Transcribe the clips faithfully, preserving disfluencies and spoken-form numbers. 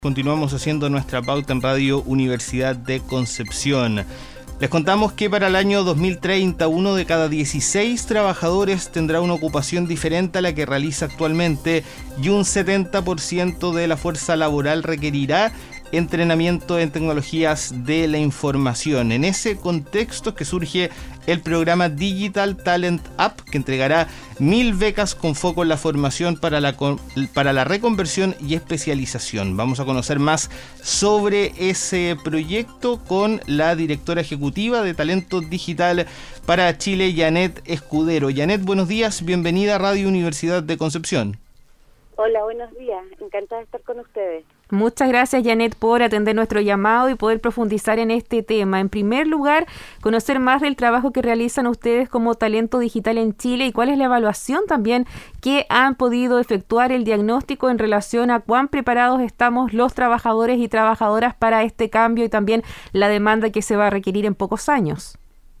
Continuamos haciendo nuestra pauta en Radio Universidad de Concepción. Les contamos que para el año dos mil treinta, uno de cada dieciséis trabajadores tendrá una ocupación diferente a la que realiza actualmente y un setenta por ciento de la fuerza laboral requerirá entrenamiento en tecnologías de la información. En ese contexto es que surge el programa Digital Talent Up, que entregará mil becas con foco en la formación para la, para la reconversión y especialización. Vamos a conocer más sobre ese proyecto con la directora ejecutiva de Talento Digital para Chile, Janet Escudero. Janet, buenos días, bienvenida a Radio Universidad de Concepción. Hola, buenos días, encantada de estar con ustedes. Muchas gracias, Janet, por atender nuestro llamado y poder profundizar en este tema. En primer lugar, conocer más del trabajo que realizan ustedes como Talento Digital en Chile y cuál es la evaluación también que han podido efectuar el diagnóstico en relación a cuán preparados estamos los trabajadores y trabajadoras para este cambio y también la demanda que se va a requerir en pocos años.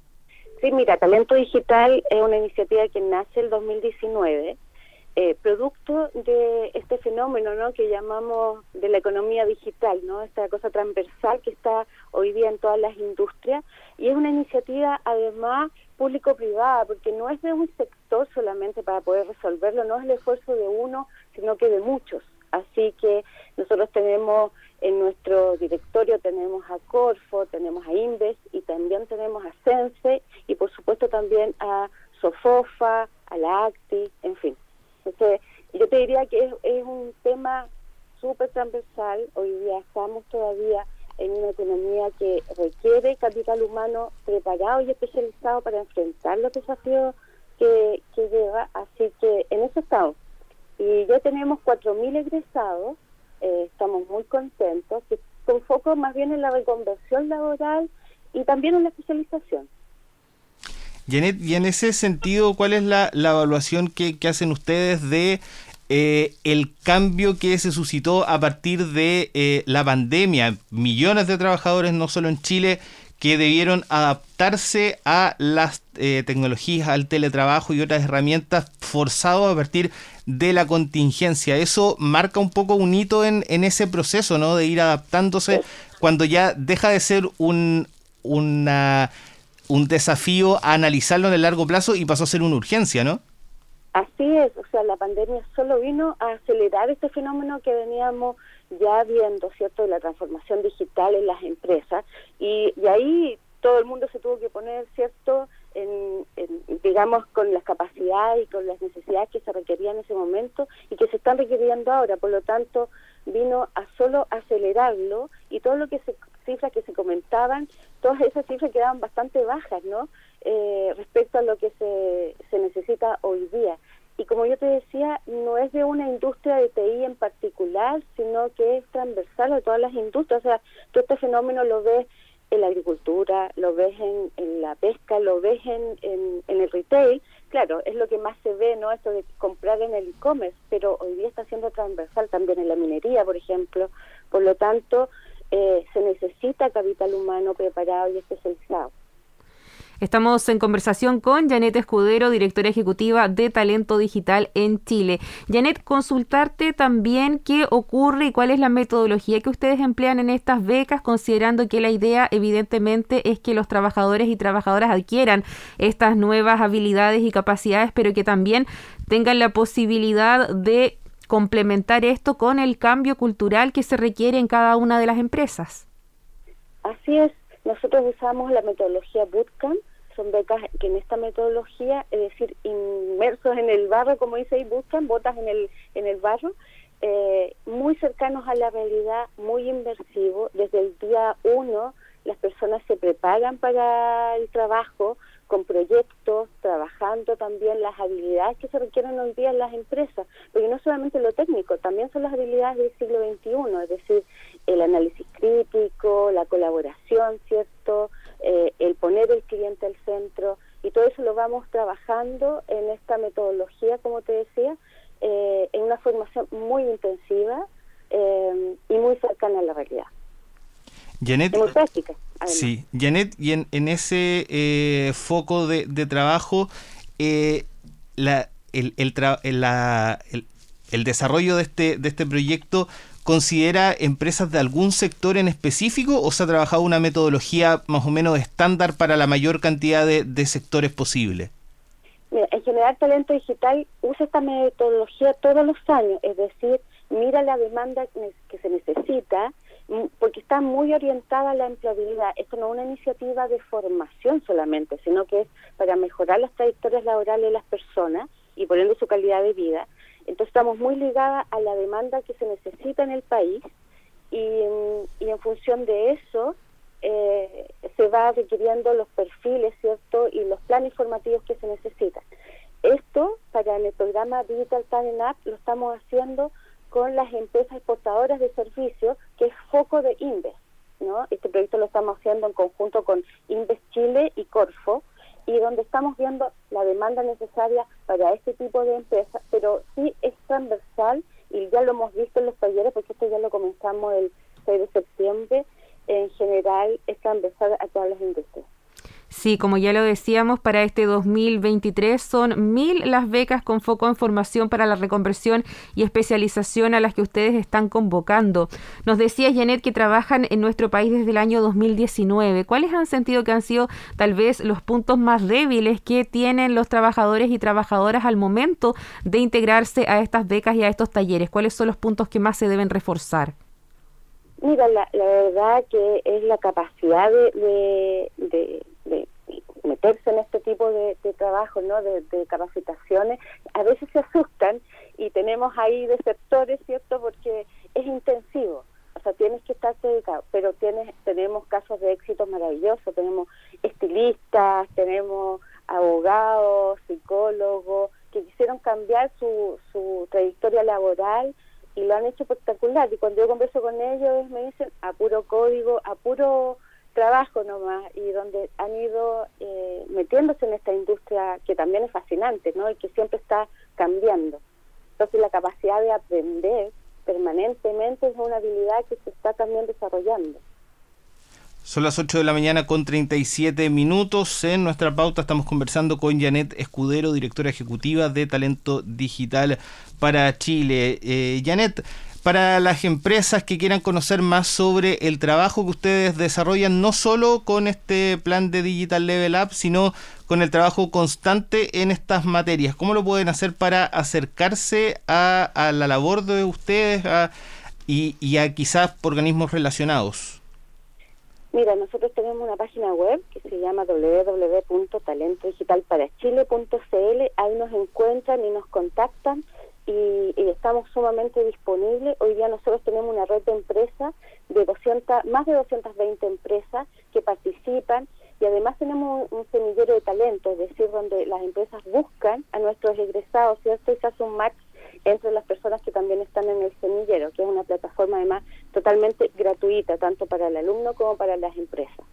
Sí, mira, Talento Digital es una iniciativa que nace el dos mil diecinueve. Eh, producto de este fenómeno, ¿no?, que llamamos de la economía digital, ¿no?, esta cosa transversal que está hoy día en todas las industrias, y es una iniciativa además público-privada, porque no es de un sector solamente para poder resolverlo, no es el esfuerzo de uno, sino que de muchos. Así que nosotros tenemos en nuestro directorio, tenemos a Corfo, tenemos a Inves y también tenemos a Sense y por supuesto también a Sofofa, a la ACTI, en fin. Entonces, yo te diría que es, es un tema súper transversal. Hoy día estamos todavía en una economía que requiere capital humano preparado y especializado para enfrentar los desafíos que, que lleva, así que en eso estamos. Y ya tenemos cuatro mil egresados, eh, estamos muy contentos, que con foco más bien en la reconversión laboral y también en la especialización. Janet, y en ese sentido, ¿cuál es la, la evaluación que, que hacen ustedes de eh, el cambio que se suscitó a partir de eh, la pandemia? Millones de trabajadores, no solo en Chile, que debieron adaptarse a las eh, tecnologías, al teletrabajo y otras herramientas forzados a partir de la contingencia. Eso marca un poco un hito en, en ese proceso, ¿no?, de ir adaptándose cuando ya deja de ser un una... un desafío a analizarlo en el largo plazo y pasó a ser una urgencia, ¿no? Así es, o sea, la pandemia solo vino a acelerar este fenómeno que veníamos ya viendo, ¿cierto?, de la transformación digital en las empresas, y, y ahí todo el mundo se tuvo que poner, ¿cierto?, en, en, digamos, con las capacidades y con las necesidades que se requerían en ese momento y que se están requiriendo ahora. Por lo tanto, vino a solo acelerarlo, y todo lo que se cifras que se comentaban, todas esas cifras quedaban bastante bajas, ¿no?, eh, respecto a lo que se, se necesita hoy día. Y como yo te decía, no es de una industria de T I en particular, sino que es transversal a todas las industrias. O sea, todo este fenómeno lo ves en la agricultura, lo ves en, en la pesca, lo ves en, en, en el retail. Claro, es lo que más se ve, ¿no?, esto de comprar en el e-commerce, pero hoy día está siendo transversal también en la minería, por ejemplo. Por lo tanto, eh, se necesita capital humano preparado y especializado. Estamos en conversación con Janet Escudero, directora ejecutiva de Talento Digital en Chile. Janet, consultarte también qué ocurre y cuál es la metodología que ustedes emplean en estas becas, considerando que la idea evidentemente es que los trabajadores y trabajadoras adquieran estas nuevas habilidades y capacidades, pero que también tengan la posibilidad de complementar esto con el cambio cultural que se requiere en cada una de las empresas. Así es, nosotros usamos la metodología Bootcamp. Son becas que en esta metodología, es decir, inmersos en el barro, como dice ahí, buscan botas en el en el barro, eh, muy cercanos a la realidad, muy inmersivo. Desde el día uno las personas se preparan para el trabajo con proyectos, trabajando también las habilidades que se requieren hoy día en las empresas, porque no solamente lo técnico, también son las habilidades del siglo veintiuno, es decir, el análisis crítico, la colaboración, ¿cierto?, eh, el poner el cliente al centro, y todo eso lo vamos trabajando en esta metodología, como te decía, eh, en una formación muy intensiva eh, y muy cercana a la realidad. Janet, muy práctica, sí, Janet, y en, en ese eh, foco de, de trabajo, eh, la, el, el, tra, la, el, el desarrollo de este, de este proyecto considera empresas de algún sector en específico o se ha trabajado una metodología más o menos estándar para la mayor cantidad de, de sectores posible? Mira, en general Talento Digital usa esta metodología todos los años, es decir, mira la demanda que se necesita, porque está muy orientada a la empleabilidad. Esto no es una iniciativa de formación solamente, sino que es para mejorar las trayectorias laborales de las personas y por ende su calidad de vida. Entonces estamos muy ligadas a la demanda que se necesita en el país y, y en función de eso eh, se va requiriendo los perfiles, ¿cierto? Y los planes formativos que se necesitan. Esto, para el programa Digital Talent App, lo estamos haciendo con las empresas exportadoras de servicios, que es foco de Inves, ¿no? Este proyecto lo estamos haciendo en conjunto con Inves Chile y Corfo, y donde estamos viendo la demanda necesaria para este tipo de empresas, pero sí es transversal, y ya lo hemos visto en los talleres, porque esto ya lo comenzamos el seis de septiembre, en general es transversal a todas las industrias. Sí, como ya lo decíamos, para este dos mil veintitrés son mil las becas con foco en formación para la reconversión y especialización a las que ustedes están convocando. Nos decía Janet que trabajan en nuestro país desde el año dos mil diecinueve. ¿Cuáles han sentido que han sido tal vez los puntos más débiles que tienen los trabajadores y trabajadoras al momento de integrarse a estas becas y a estos talleres? ¿Cuáles son los puntos que más se deben reforzar? Mira, la, la verdad que es la capacidad de, de, de, de meterse en este tipo de, de trabajo, ¿no? De, de capacitaciones. A veces se asustan y tenemos ahí desertores, ¿cierto? Porque es intensivo. O sea, tienes que estar dedicado, pero tienes, tenemos casos de éxito maravillosos. Tenemos estilistas, tenemos abogados, psicólogos, que quisieron cambiar su, su trayectoria laboral y lo han hecho espectacular. Y cuando yo converso con ellos me dicen a puro código, a puro trabajo nomás, y donde han ido eh, metiéndose en esta industria que también es fascinante, ¿no? Y que siempre está cambiando. Entonces la capacidad de aprender permanentemente es una habilidad que se está también desarrollando. Son las ocho de la mañana con treinta y siete minutos. En nuestra pauta estamos conversando con Janet Escudero, directora ejecutiva de Talento Digital para Chile. Eh, Janet, para las empresas que quieran conocer más sobre el trabajo que ustedes desarrollan, no solo con este plan de Digital Level Up, sino con el trabajo constante en estas materias, ¿cómo lo pueden hacer para acercarse a, a la labor de ustedes a, y, y a quizás organismos relacionados? Mira, nosotros tenemos una página web que se llama doble u doble u doble u punto talento digital para chile punto c l. Ahí nos encuentran y nos contactan y, y estamos sumamente disponibles. Hoy día nosotros tenemos una red de empresas, de doscientas, más de doscientas veinte empresas que participan, y además tenemos un, un semillero de talento, es decir, donde las empresas buscan a nuestros egresados, ¿cierto? Y se hace un match entre las personas que también están en el semillero, que es una plataforma además totalmente gratuita, tanto para el alumno como para las empresas.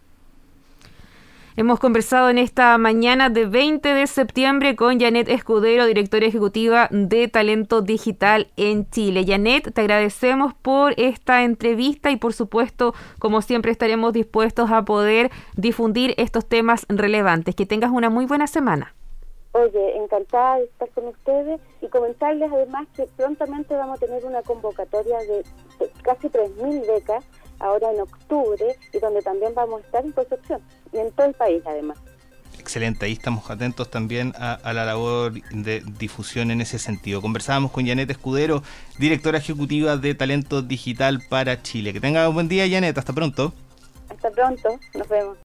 Hemos conversado en esta mañana de veinte de septiembre con Janet Escudero, directora ejecutiva de Talento Digital en Chile. Janet, te agradecemos por esta entrevista y por supuesto, como siempre, estaremos dispuestos a poder difundir estos temas relevantes. Que tengas una muy buena semana. Oye, encantada de estar con ustedes y comentarles además que prontamente vamos a tener una convocatoria de, de casi tres mil becas ahora en octubre, y donde también vamos a estar en Concepción y en todo el país además. Excelente, ahí estamos atentos también a, a la labor de difusión en ese sentido. Conversábamos con Janet Escudero, directora ejecutiva de Talento Digital para Chile. Que tenga un buen día, Janet, hasta pronto. Hasta pronto, nos vemos.